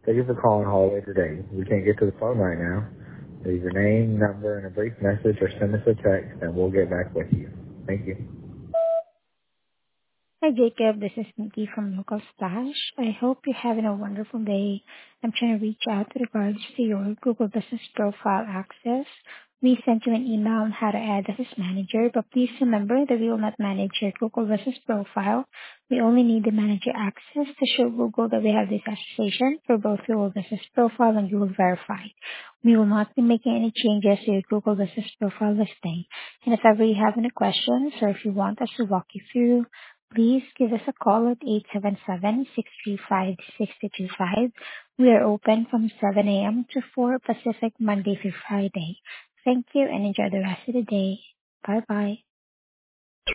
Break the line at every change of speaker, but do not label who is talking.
Thank you for calling Holiday today. We can't get to the phone right now. Leave your name, number, and a brief message or send us a text and we'll get back with you. Thank you.
Hi, Jacob. This is Nikki from Local Splash. I hope you're having a wonderful day. I'm trying to reach out with regards to your Google Business Profile access. We sent you an email on how to add as a manager, but please remember that we will not manage your Google Business Profile. We only need the manager access to show Google that we have this association for both Google Business Profile and Google Verified. We will not be making any changes to your Google Business Profile listing. And if ever you have any questions or if you want us to walk you through, please give us a call at 877-635-6225. We are open from 7 a.m. to 4 Pacific, Monday through Friday. Thank you and enjoy the rest of the day. Bye-bye.